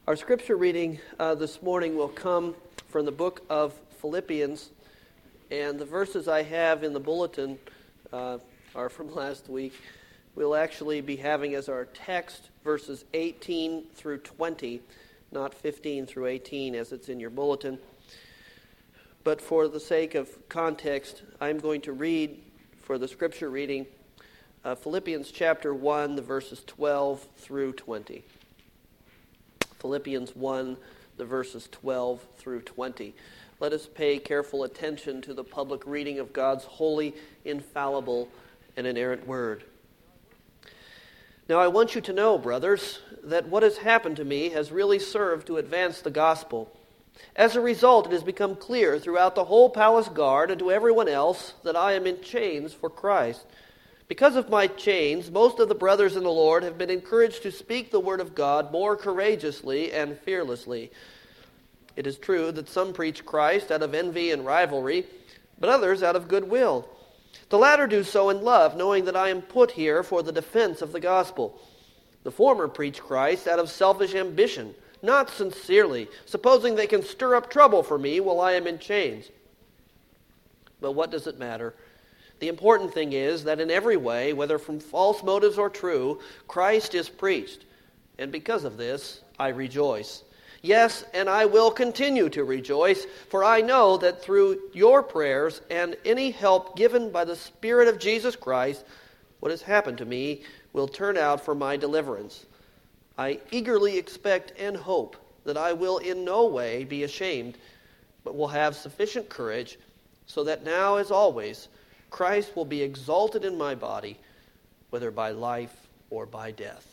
Our scripture reading this morning will come from the book of Philippians, and the verses I have in the bulletin are from last week. We'll actually be having as our text verses 18 through 20, not 15 through 18 as it's in your bulletin. But for the sake of context, I'm going to read for the scripture reading Philippians chapter 1, the verses 12 through 20. Philippians 1, the verses 12 through 20. Let us pay careful attention to the public reading of God's holy, infallible, and inerrant word. Now I want you to know, brothers, that what has happened to me has really served to advance the gospel. As a result, it has become clear throughout the whole palace guard and to everyone else that I am in chains for Christ. Because of my chains, most of the brothers in the Lord have been encouraged to speak the word of God more courageously and fearlessly. It is true that some preach Christ out of envy and rivalry, but others out of goodwill. The latter do so in love, knowing that I am put here for the defense of the gospel. The former preach Christ out of selfish ambition, not sincerely, supposing they can stir up trouble for me while I am in chains. But what does it matter? The important thing is that in every way, whether from false motives or true, Christ is preached. And because of this, I rejoice. Yes, and I will continue to rejoice, for I know that through your prayers and any help given by the Spirit of Jesus Christ, what has happened to me will turn out for my deliverance. I eagerly expect and hope that I will in no way be ashamed, but will have sufficient courage, so that now, as always, Christ will be exalted in my body, whether by life or by death.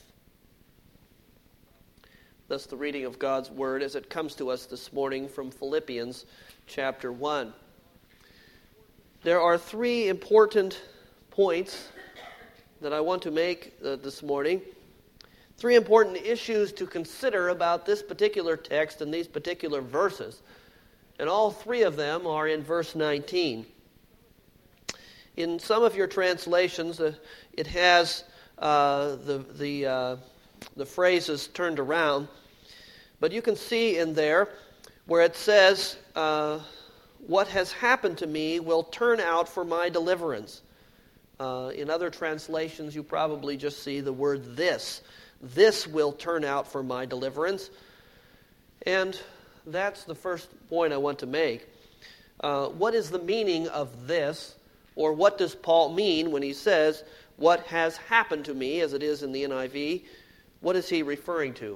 Thus the reading of God's word as it comes to us this morning from Philippians chapter 1. There are three important points that I want to make this morning. Three important issues to consider about this particular text and these particular verses. And all three of them are in verse 19. In some of your translations, it has the phrases turned around. But you can see in there where it says, what has happened to me will turn out for my deliverance. In other translations, you probably just see the word this. This will turn out for my deliverance. And that's the first point I want to make. What is the meaning of this? Or what does Paul mean when he says, what has happened to me, as it is in the NIV? What is he referring to?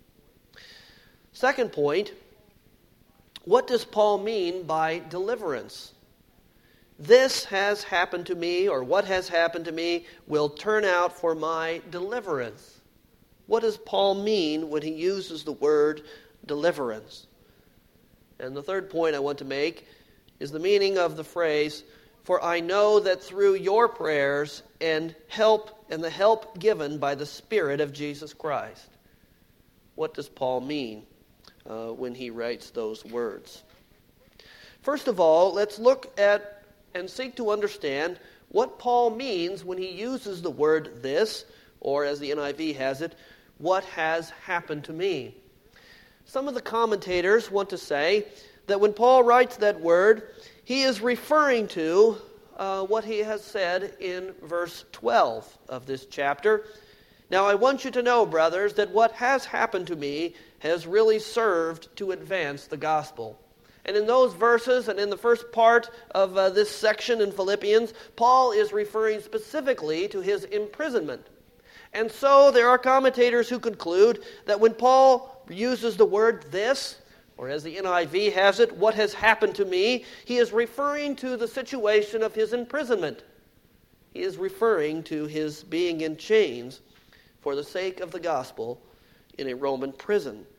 Second point, what does Paul mean by deliverance? This has happened to me, or what has happened to me, will turn out for my deliverance. What does Paul mean when he uses the word deliverance? And the third point I want to make is the meaning of the phrase, for I know that through your prayers and the help given by the Spirit of Jesus Christ. What does Paul mean when he writes those words? First of all, let's look at and seek to understand what Paul means when he uses the word this, or as the NIV has it, what has happened to me. Some of the commentators want to say that when Paul writes that word, he is referring to what he has said in verse 12 of this chapter. Now I want you to know, brothers, that what has happened to me has really served to advance the gospel. And in those verses and in the first part of this section in Philippians, Paul is referring specifically to his imprisonment. And so there are commentators who conclude that when Paul uses the word this, or as the NIV has it, what has happened to me, he is referring to the situation of his imprisonment. He is referring to his being in chains for the sake of the gospel in a Roman prison.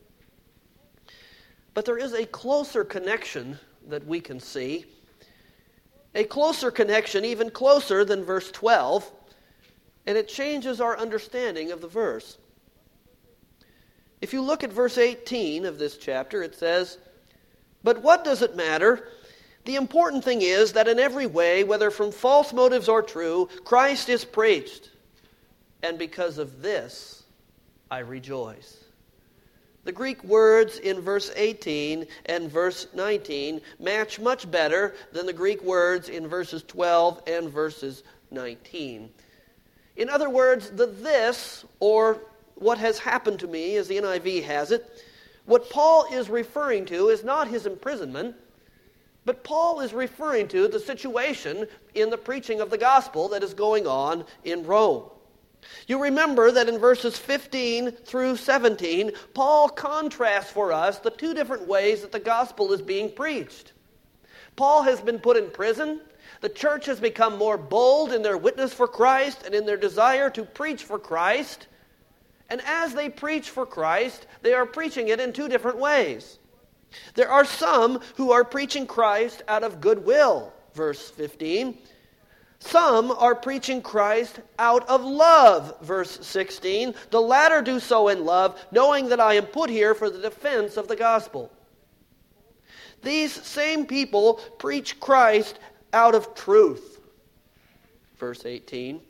But there is a closer connection that we can see, a closer connection, even closer than verse 12, and it changes our understanding of the verse. If you look at verse 18 of this chapter, it says, but what does it matter? The important thing is that in every way, whether from false motives or true, Christ is preached. And because of this, I rejoice. The Greek words in verse 18 and verse 19 match much better than the Greek words in verses 12 and verses 19. In other words, the this, or what has happened to me, as the NIV has it, what Paul is referring to is not his imprisonment, but Paul is referring to the situation in the preaching of the gospel that is going on in Rome. You remember that in verses 15 through 17, Paul contrasts for us the two different ways that the gospel is being preached. Paul has been put in prison. The church has become more bold in their witness for Christ and in their desire to preach for Christ. And as they preach for Christ, they are preaching it in two different ways. There are some who are preaching Christ out of goodwill, verse 15. Some are preaching Christ out of love, verse 16. The latter do so in love, knowing that I am put here for the defense of the gospel. These same people preach Christ out of truth, verse 18.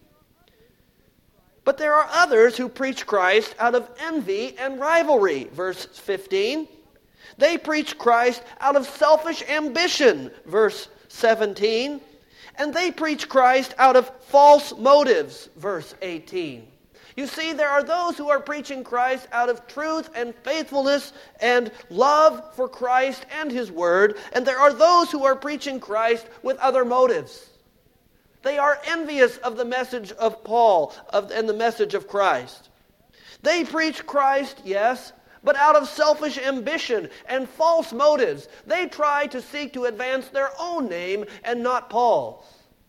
But there are others who preach Christ out of envy and rivalry, verse 15. They preach Christ out of selfish ambition, verse 17. And they preach Christ out of false motives, verse 18. You see, there are those who are preaching Christ out of truth and faithfulness and love for Christ and His Word, and there are those who are preaching Christ with other motives. They are envious of the message of Paul and the message of Christ. They preach Christ, yes, but out of selfish ambition and false motives. They try to seek to advance their own name and not Paul's.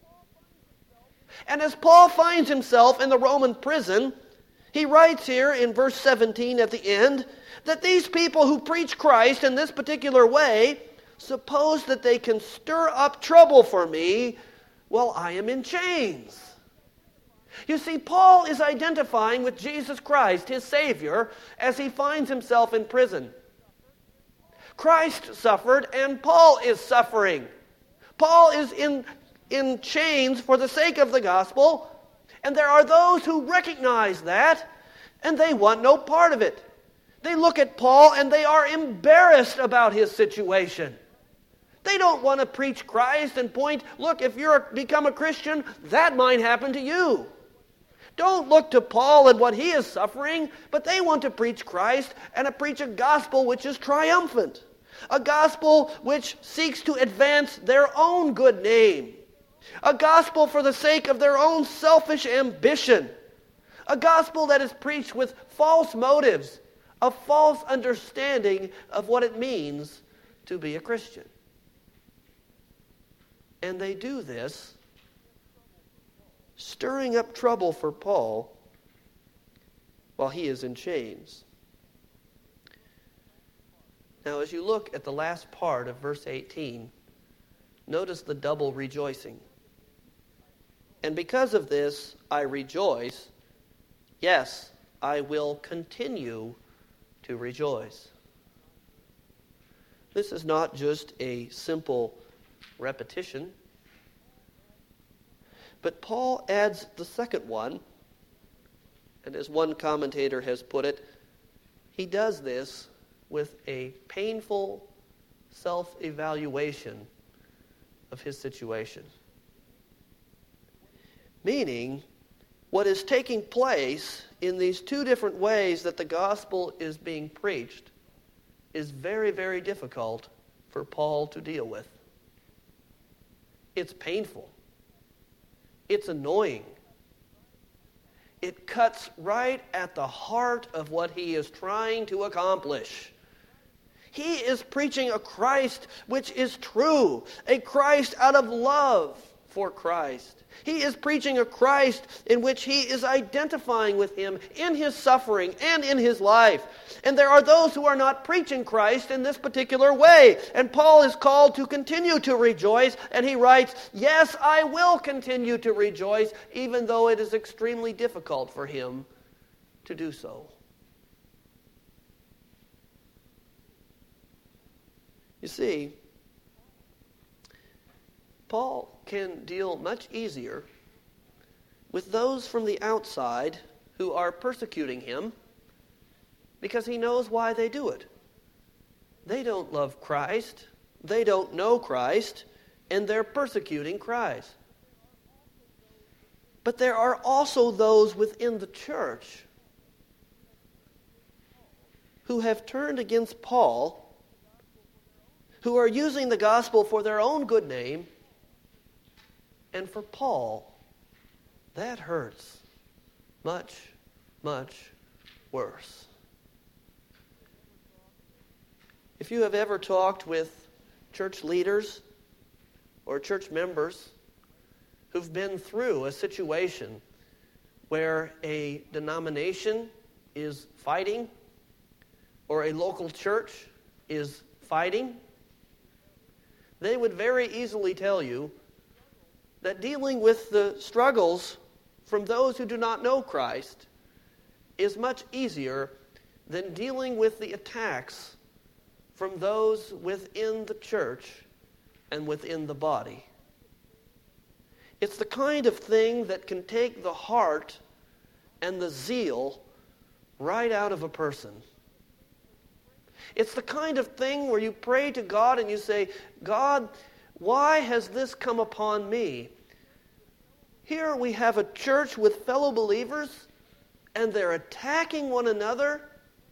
And as Paul finds himself in the Roman prison, he writes here in verse 17 at the end that these people who preach Christ in this particular way suppose that they can stir up trouble for me while I am in chains. You see, Paul is identifying with Jesus Christ, his Savior, as he finds himself in prison. Christ suffered and Paul is suffering. Paul is in chains for the sake of the gospel, and there are those who recognize that, and they want no part of it. They look at Paul and they are embarrassed about his situation. They don't want to preach Christ and point, look, if you become a Christian, that might happen to you. Don't look to Paul and what he is suffering, but they want to preach Christ and to preach a gospel which is triumphant. A gospel which seeks to advance their own good name. A gospel for the sake of their own selfish ambition. A gospel that is preached with false motives, a false understanding of what it means to be a Christian. And they do this, stirring up trouble for Paul while he is in chains. Now, as you look at the last part of verse 18, notice the double rejoicing. And because of this, I rejoice. Yes, I will continue to rejoice. This is not just a simple repetition, but Paul adds the second one, and as one commentator has put it, he does this with a painful self-evaluation of his situation. Meaning, what is taking place in these two different ways that the gospel is being preached is very, very difficult for Paul to deal with. It's painful. It's annoying. It cuts right at the heart of what he is trying to accomplish. He is preaching a Christ which is true, a Christ out of love for Christ. He is preaching a Christ in which he is identifying with him in his suffering and in his life. And there are those who are not preaching Christ in this particular way. And Paul is called to continue to rejoice. And he writes, yes, I will continue to rejoice, even though it is extremely difficult for him to do so. You see, Paul can deal much easier with those from the outside who are persecuting him because he knows why they do it. They don't love Christ, they don't know Christ, and they're persecuting Christ. But there are also those within the church who have turned against Paul, who are using the gospel for their own good name, and for Paul, that hurts much, much worse. If you have ever talked with church leaders or church members who've been through a situation where a denomination is fighting or a local church is fighting, they would very easily tell you that dealing with the struggles from those who do not know Christ is much easier than dealing with the attacks from those within the church and within the body. It's the kind of thing that can take the heart and the zeal right out of a person. It's the kind of thing where you pray to God and you say, God, why has this come upon me? Here we have a church with fellow believers, and they're attacking one another,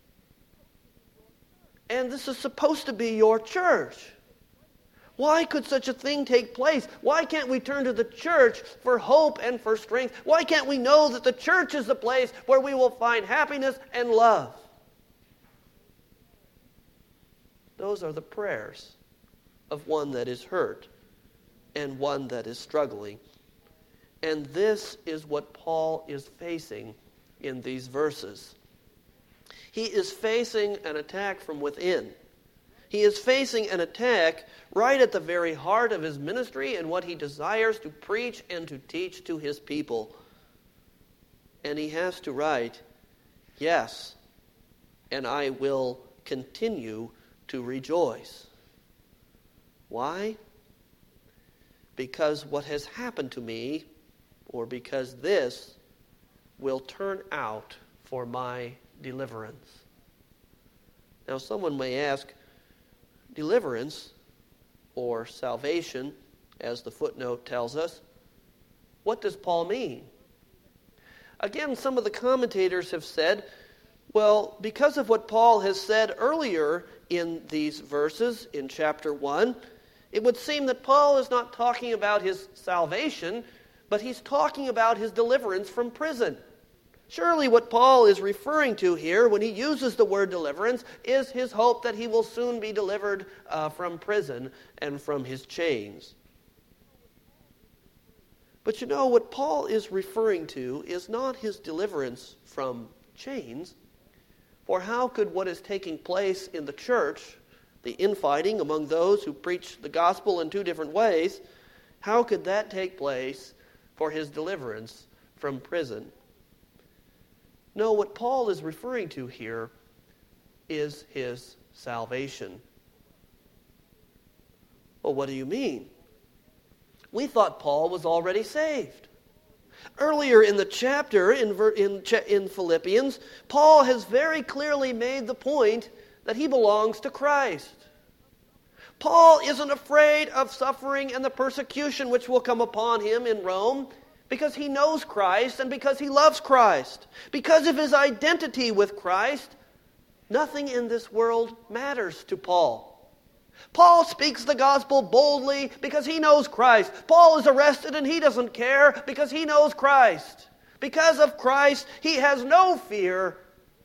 and this is supposed to be your church. Why could such a thing take place? Why can't we turn to the church for hope and for strength? Why can't we know that the church is the place where we will find happiness and love? Those are the prayers of one that is hurt and one that is struggling. And this is what Paul is facing in these verses. He is facing an attack from within. He is facing an attack right at the very heart of his ministry and what he desires to preach and to teach to his people. And he has to write, yes, and I will continue to rejoice. Why? Because what has happened to me, or because this will turn out for my deliverance. Now someone may ask, deliverance, or salvation, as the footnote tells us, what does Paul mean? Again, some of the commentators have said, well, because of what Paul has said earlier in these verses, in chapter 1, it would seem that Paul is not talking about his salvation, but he's talking about his deliverance from prison. Surely what Paul is referring to here when he uses the word deliverance is his hope that he will soon be delivered from prison and from his chains. But you know, what Paul is referring to is not his deliverance from chains. For how could what is taking place in the church, the infighting among those who preach the gospel in two different ways, how could that take place for his deliverance from prison? No, what Paul is referring to here is his salvation. Well, what do you mean? We thought Paul was already saved. Earlier in the chapter, in Philippians, Paul has very clearly made the point that he belongs to Christ. Paul isn't afraid of suffering and the persecution which will come upon him in Rome because he knows Christ and because he loves Christ. Because of his identity with Christ, nothing in this world matters to Paul. Paul speaks the gospel boldly because he knows Christ. Paul is arrested and he doesn't care because he knows Christ. Because of Christ, he has no fear.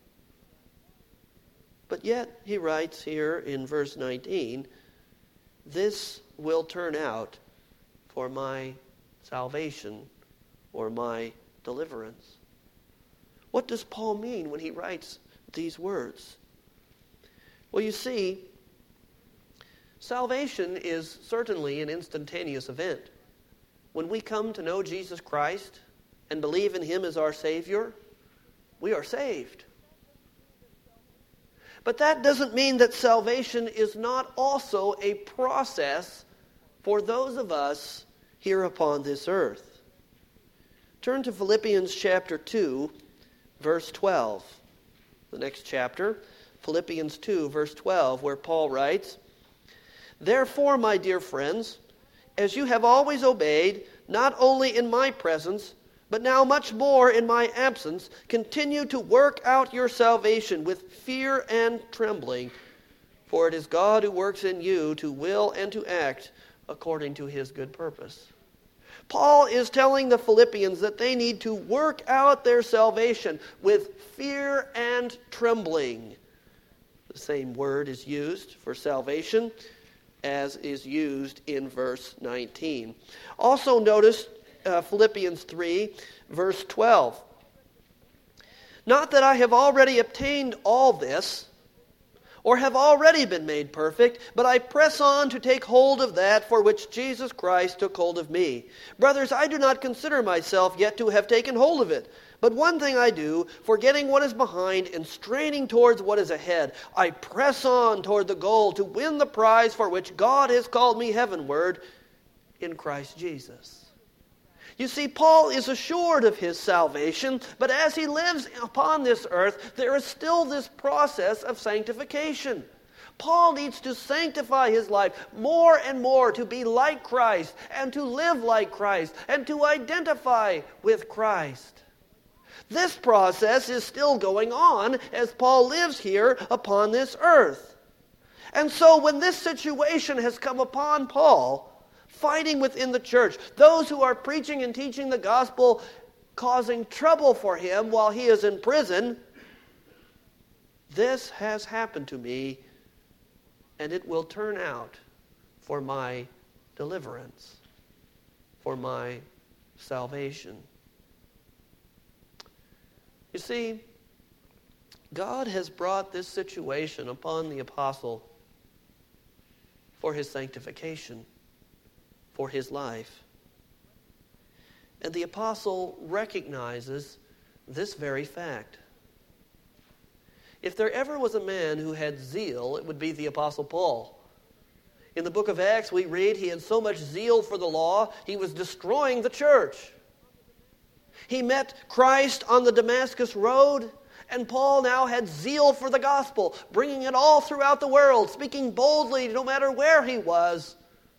But yet, he writes here in verse 19, this will turn out for my salvation or my deliverance. What does Paul mean when he writes these words? Well, you see, salvation is certainly an instantaneous event. When we come to know Jesus Christ and believe in Him as our Savior, we are saved. But that doesn't mean that salvation is not also a process for those of us here upon this earth. Turn to Philippians chapter 2, verse 12. the next chapter, Philippians 2, verse 12, where Paul writes, "Therefore, my dear friends, as you have always obeyed, not only in my presence, but now much more in my absence, continue to work out your salvation with fear and trembling, for it is God who works in you to will and to act according to his good purpose." Paul is telling the Philippians that they need to work out their salvation with fear and trembling. The same word is used for salvation as is used in verse 19. Also notice Philippians 3, verse 12. "Not that I have already obtained all this, or have already been made perfect, but I press on to take hold of that for which Jesus Christ took hold of me. Brothers, I do not consider myself yet to have taken hold of it. But one thing I do, forgetting what is behind and straining towards what is ahead, I press on toward the goal to win the prize for which God has called me heavenward in Christ Jesus." You see, Paul is assured of his salvation, but as he lives upon this earth, there is still this process of sanctification. Paul needs to sanctify his life more and more to be like Christ and to live like Christ and to identify with Christ. This process is still going on as Paul lives here upon this earth. And so when this situation has come upon Paul, fighting within the church, those who are preaching and teaching the gospel causing trouble for him while he is in prison, this has happened to me, and it will turn out for my deliverance, for my salvation. You see, God has brought this situation upon the apostle for his sanctification, for his life. And the apostle recognizes this very fact. If there ever was a man who had zeal, it would be the apostle Paul. In the book of Acts, we read he had so much zeal for the law, he was destroying the church. He met Christ on the Damascus road, and Paul now had zeal for the gospel, bringing it all throughout the world, speaking boldly no matter where he was.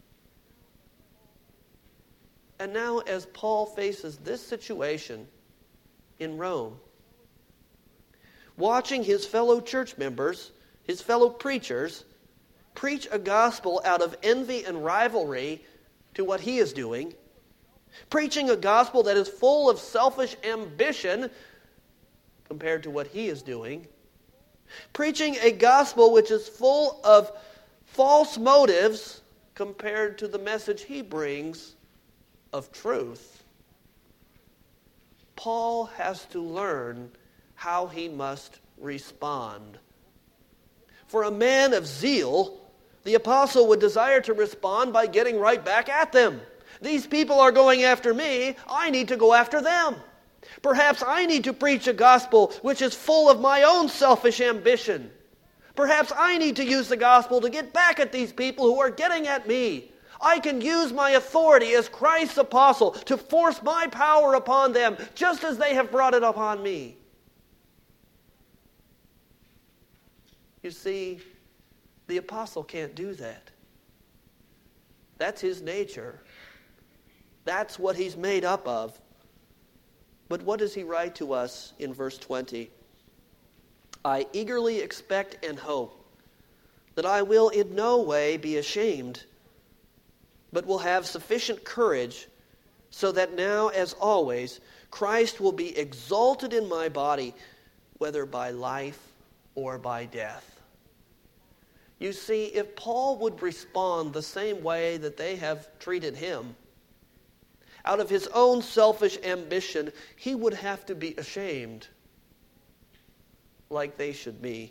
And now as Paul faces this situation in Rome, watching his fellow church members, his fellow preachers, preach a gospel out of envy and rivalry to what he is doing, preaching a gospel that is full of selfish ambition compared to what he is doing, preaching a gospel which is full of false motives compared to the message he brings of truth, Paul has to learn how he must respond. For a man of zeal, the apostle would desire to respond by getting right back at them. These people are going after me, I need to go after them. Perhaps I need to preach a gospel which is full of my own selfish ambition. Perhaps I need to use the gospel to get back at these people who are getting at me. I can use my authority as Christ's apostle to force my power upon them, just as they have brought it upon me. You see, the apostle can't do that. That's his nature. That's what he's made up of. But what does he write to us in verse 20? "I eagerly expect and hope that I will in no way be ashamed, but will have sufficient courage, so that now, as always, Christ will be exalted in my body, whether by life or by death." You see, if Paul would respond the same way that they have treated him, out of his own selfish ambition, he would have to be ashamed, like they should be.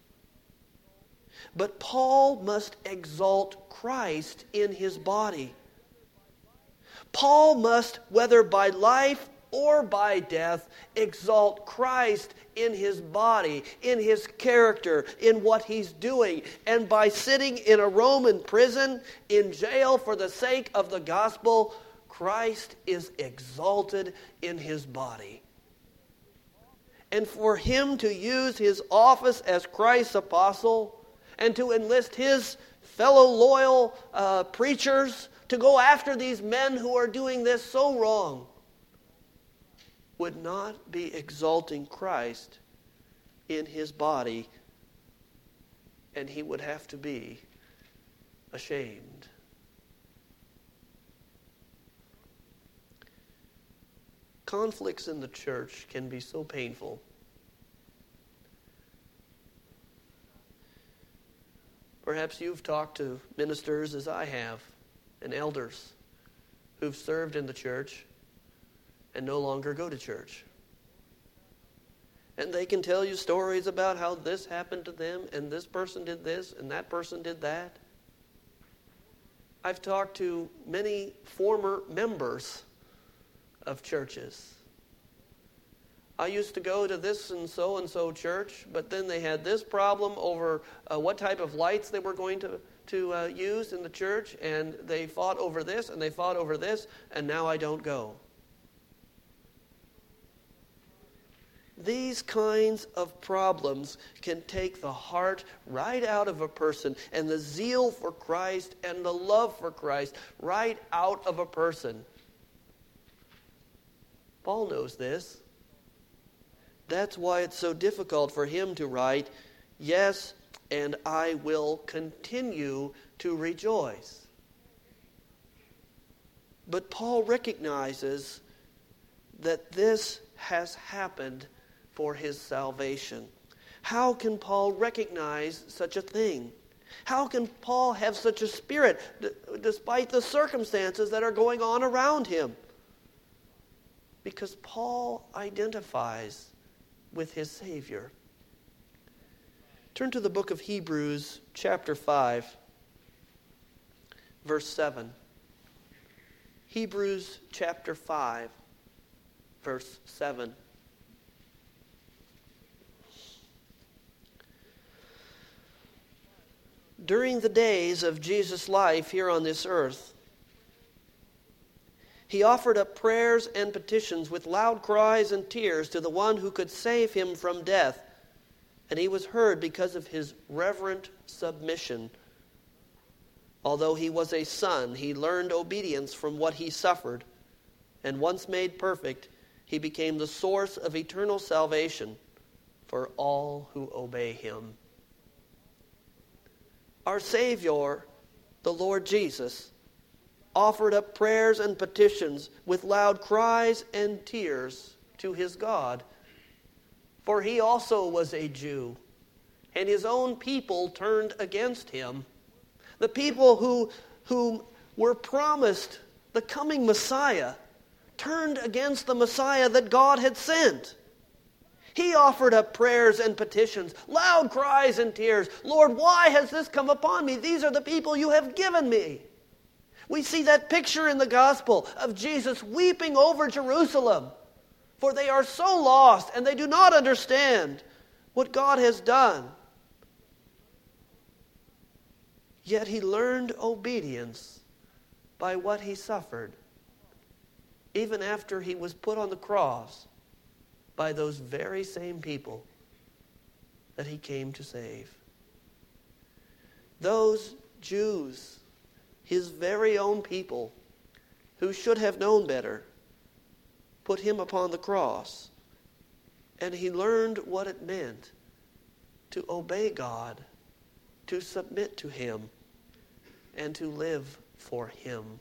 But Paul must exalt Christ in his body. Paul must, whether by life or by death, exalt Christ in his body, in his character, in what he's doing. And by sitting in a Roman prison, in jail for the sake of the gospel, Christ is exalted in his body. and for him to use his office as Christ's apostle and to enlist his fellow loyal preachers to go after these men who are doing this so wrong would not be exalting Christ in his body, and he would have to be ashamed. Conflicts in the church can be so painful. Perhaps you've talked to ministers, as I have, and elders who've served in the church and no longer go to church. And they can tell you stories about how this happened to them, and this person did this, and that person did that. I've talked to many former members of churches. I used to go to this and so church, but then they had this problem over what type of lights they were going to use in the church, and they fought over this, and they fought over this, and now I don't go. These kinds of problems can take the heart right out of a person, and the zeal for Christ and the love for Christ right out of a person. Paul knows this. That's why it's so difficult for him to write, "Yes, and I will continue to rejoice." But Paul recognizes that this has happened for his salvation. How can Paul recognize such a thing? How can Paul have such a spirit despite the circumstances that are going on around him? Because Paul identifies with his Savior. Turn to the book of Hebrews, chapter 5, verse 7. Hebrews, chapter 5, verse 7. During the days of Jesus' life here on this earth, he offered up prayers and petitions with loud cries and tears to the one who could save him from death, and he was heard because of his reverent submission. Although he was a son, he learned obedience from what he suffered, and once made perfect, he became the source of eternal salvation for all who obey him. Our Savior, the Lord Jesus, offered up prayers and petitions with loud cries and tears to his God. For he also was a Jew, and his own people turned against him. The people who were promised the coming Messiah turned against the Messiah that God had sent. He offered up prayers and petitions, loud cries and tears. "Lord, why has this come upon me? These are the people you have given me." We see that picture in the gospel of Jesus weeping over Jerusalem, for they are so lost and they do not understand what God has done. Yet he learned obedience by what he suffered, even after he was put on the cross by those very same people that he came to save. Those Jews, his very own people, who should have known better, put him upon the cross, and he learned what it meant to obey God, to submit to him, and to live for him.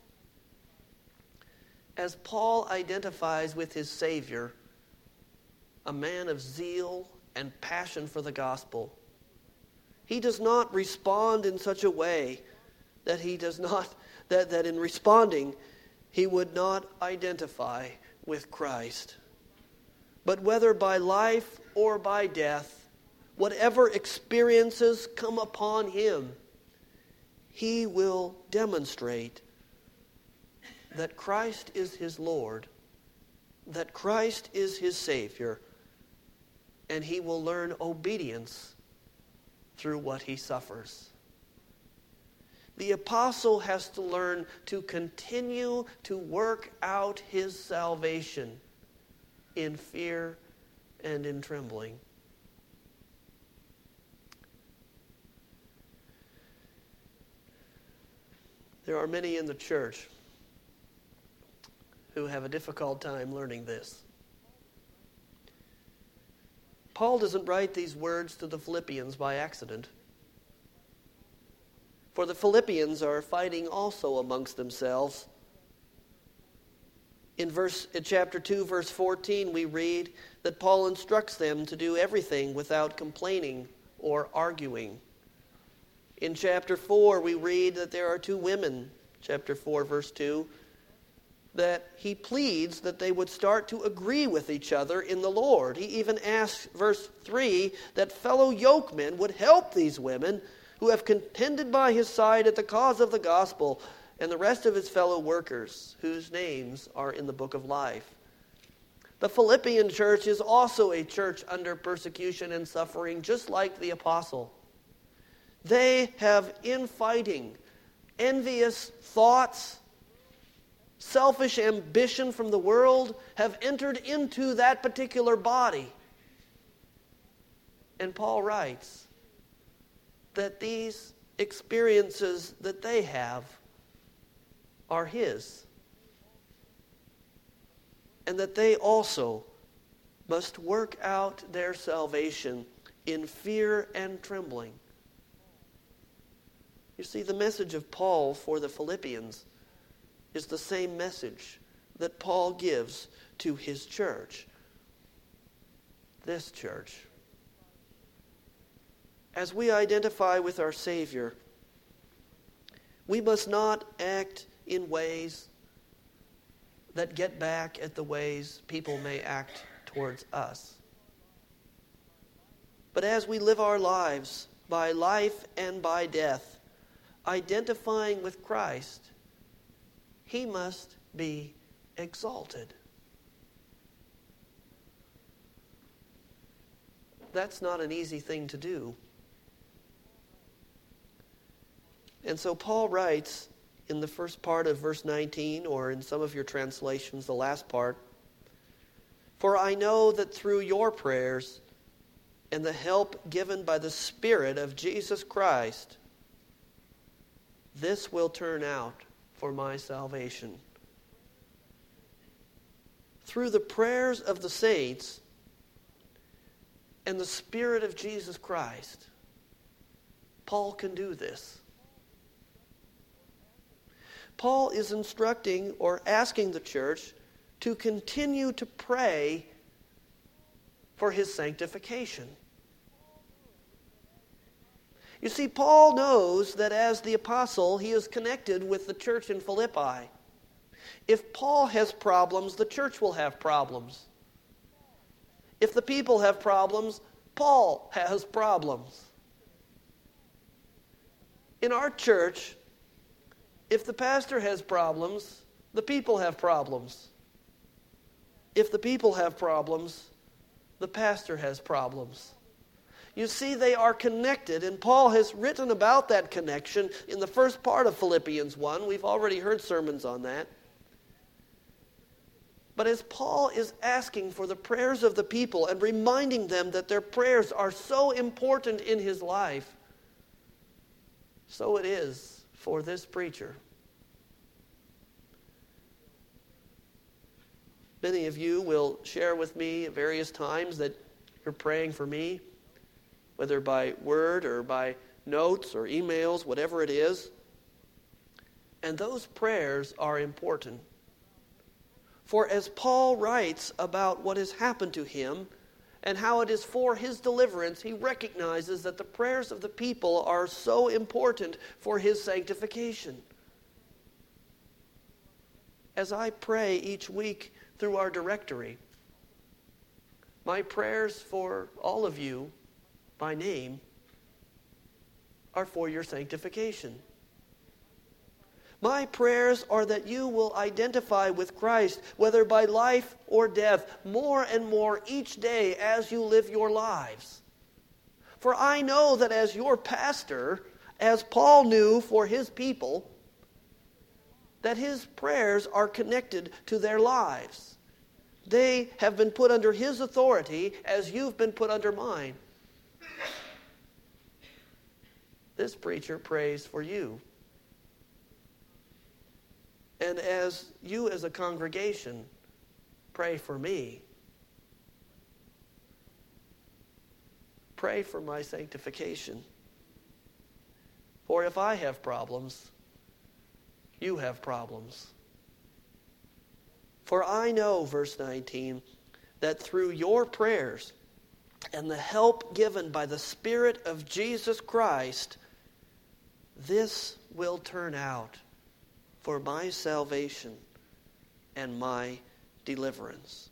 As Paul identifies with his Savior, a man of zeal and passion for the gospel, he does not respond in such a way that that in responding he would not identify with Christ. But whether by life or by death, whatever experiences come upon him, he will demonstrate that Christ is his Lord, that Christ is his Savior, and he will learn obedience through what he suffers. The apostle has to learn to continue to work out his salvation in fear and in trembling. There are many in the church who have a difficult time learning this. Paul doesn't write these words to the Philippians by accident. For the Philippians are fighting also amongst themselves. In chapter 2, verse 14, we read that Paul instructs them to do everything without complaining or arguing. In chapter 4, we read that there are two women, chapter 4, verse 2, that he pleads that they would start to agree with each other in the Lord. He even asks, verse 3, that fellow yokemen would help these women who have contended by his side at the cause of the gospel, and the rest of his fellow workers, whose names are in the book of life. The Philippian church is also a church under persecution and suffering, just like the apostle. They have infighting, envious thoughts, selfish ambition from the world have entered into that particular body. And Paul writes that these experiences that they have are his, and that they also must work out their salvation in fear and trembling. You see, the message of Paul for the Philippians is the same message that Paul gives to his church. This church. As we identify with our Savior, we must not act in ways that get back at the ways people may act towards us. But as we live our lives by life and by death, identifying with Christ, he must be exalted. That's not an easy thing to do. And so Paul writes in the first part of verse 19, or in some of your translations, the last part, "For I know that through your prayers and the help given by the Spirit of Jesus Christ, this will turn out for my salvation." Through the prayers of the saints and the Spirit of Jesus Christ, Paul can do this. Paul is instructing or asking the church to continue to pray for his sanctification. You see, Paul knows that as the apostle, he is connected with the church in Philippi. If Paul has problems, the church will have problems. If the people have problems, Paul has problems. In our church, if the pastor has problems, the people have problems. If the people have problems, the pastor has problems. You see, they are connected, and Paul has written about that connection in the first part of Philippians 1. We've already heard sermons on that. But as Paul is asking for the prayers of the people and reminding them that their prayers are so important in his life, so it is for this preacher. Many of you will share with me at various times that you're praying for me, whether by word or by notes or emails, whatever it is. And those prayers are important. For as Paul writes about what has happened to him and how it is for his deliverance, he recognizes that the prayers of the people are so important for his sanctification. As I pray each week through our directory, my prayers for all of you by name are for your sanctification. My prayers are that you will identify with Christ, whether by life or death, more and more each day as you live your lives. For I know that as your pastor, as Paul knew for his people, that his prayers are connected to their lives. They have been put under his authority as you've been put under mine. This preacher prays for you. And as you as a congregation pray for me, pray for my sanctification. For if I have problems, you have problems. For I know, verse 19, that through your prayers and the help given by the Spirit of Jesus Christ, this will turn out for my salvation and my deliverance.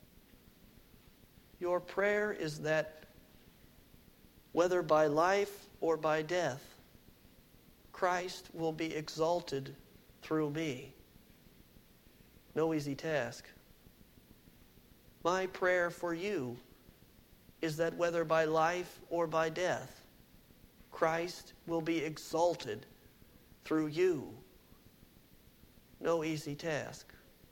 Your prayer is that whether by life or by death, Christ will be exalted through me. No easy task. My prayer for you is that whether by life or by death, Christ will be exalted through you. No easy task.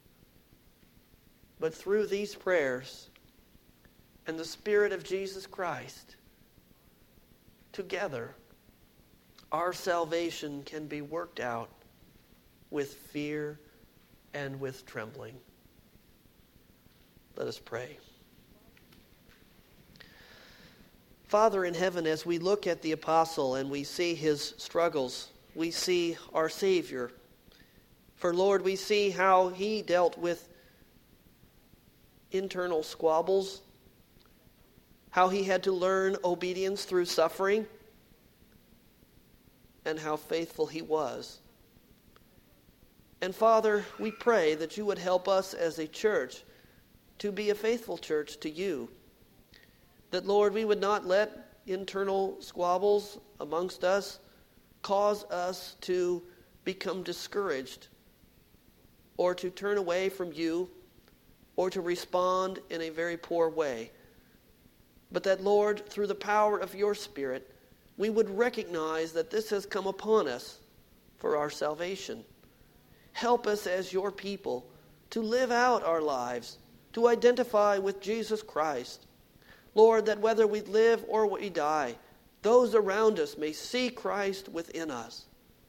But through these prayers and the Spirit of Jesus Christ, together, our salvation can be worked out with fear and with trembling. Let us pray. Father in heaven, as we look at the apostle and we see his struggles, we see our Savior. For Lord, we see how he dealt with internal squabbles, how he had to learn obedience through suffering, and how faithful he was. And Father, we pray that you would help us as a church to be a faithful church to you. That, Lord, we would not let internal squabbles amongst us cause us to become discouraged or to turn away from you or to respond in a very poor way. But that, Lord, through the power of your Spirit, we would recognize that this has come upon us for our salvation. Help us as your people to live out our lives, to identify with Jesus Christ. Lord, that whether we live or we die, those around us may see Christ within us.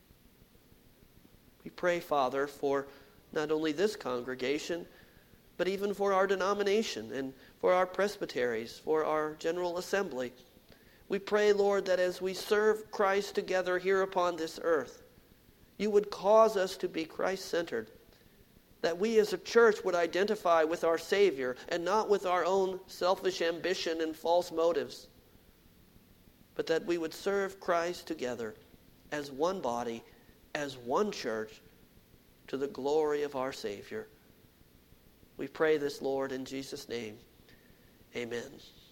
We pray, Father, for not only this congregation, but even for our denomination and for our presbyteries, for our General Assembly. We pray, Lord, that as we serve Christ together here upon this earth, you would cause us to be Christ-centered, that we as a church would identify with our Savior and not with our own selfish ambition and false motives, but that we would serve Christ together as one body, as one church, to the glory of our Savior. We pray this, Lord, in Jesus' name. Amen.